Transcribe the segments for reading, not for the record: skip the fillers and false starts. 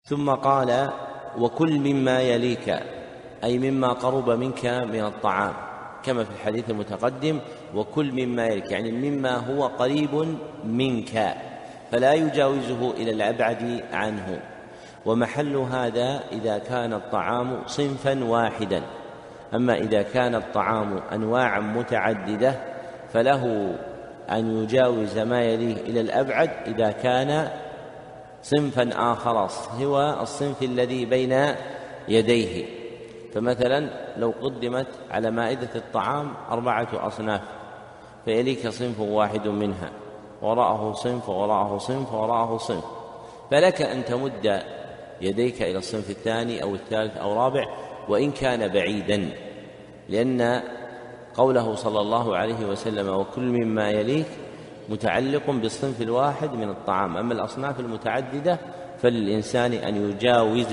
ثم قال: وكل مما يليك، أي مما قرب منك من الطعام، كما في الحديث المتقدم: وكل مما يليك، يعني مما هو قريب منك، فلا يجاوزه إلى الأبعد عنه. ومحل هذا إذا كان الطعام صنفا واحدا. أما إذا كان الطعام أنواعا متعددة فله أن يجاوز ما يليه إلى الأبعد إذا كان صنفا آخر هو الصنف الذي بين يديه. فمثلا لو قدمت على مائدة الطعام 4 أصناف، فيليك صنف واحد منها، وراءه صنف، وراءه صنف، وراءه صنف، فلك أن تمد يديك إلى الصنف الثاني أو الثالث أو الرابع وإن كان بعيدا، لأن قوله صلى الله عليه وسلم: وكل مما يليك، متعلق بالصنف الواحد من الطعام. أما الأصناف المتعددة فللإنسان أن يجاوز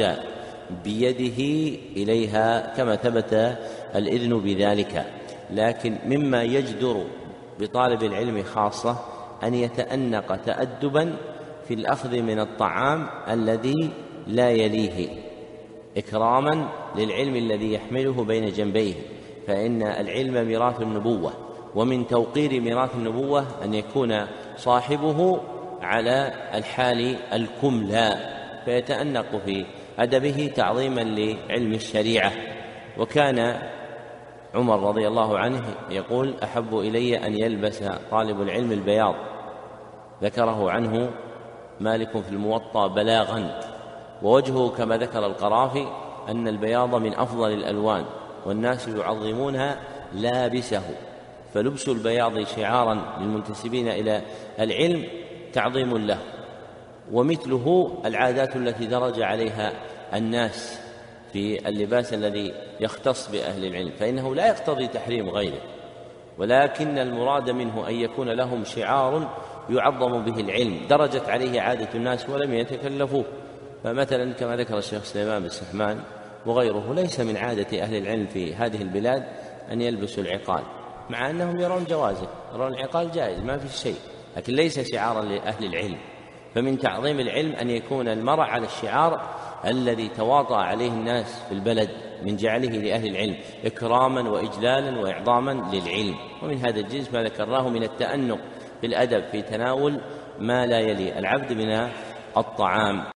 بيده إليها كما ثبت الإذن بذلك. لكن مما يجدر بطالب العلم خاصة أن يتأنق تأدبا في الأخذ من الطعام الذي لا يليه، إكراما للعلم الذي يحمله بين جنبيه، فإن العلم ميراث النبوة، ومن توقير ميراث النبوة أن يكون صاحبه على الحال الكملى، فيتأنق في أدبه تعظيما لعلم الشريعة. وكان عمر رضي الله عنه يقول: أحب إلي أن يلبس طالب العلم البياض، ذكره عنه مالك في الموطأ بلاغا. ووجهه كما ذكر القرافي أن البياض من أفضل الألوان، والناس يعظمونها لابسه، فلبس البياض شعارا للمنتسبين إلى العلم تعظيم له. ومثله العادات التي درج عليها الناس في اللباس الذي يختص بأهل العلم، فإنه لا يقتضي تحريم غيره، ولكن المراد منه أن يكون لهم شعار يعظم به العلم درجت عليه عادة الناس ولم يتكلفوه. فمثلا كما ذكر الشيخ سليمان بن سحمان وغيره: ليس من عادة أهل العلم في هذه البلاد أن يلبسوا العقال، مع أنهم يرون جوازه، يرون العقال جائز ما في شيء، لكن ليس شعارا لأهل العلم. فمن تعظيم العلم أن يكون المرء على الشعار الذي تواطأ عليه الناس في البلد من جعله لأهل العلم إكراما وإجلالا وإعظاما للعلم. ومن هذا الجنس ما ذكرناه من التأنق في الأدب في تناول ما لا يلي العبد من الطعام.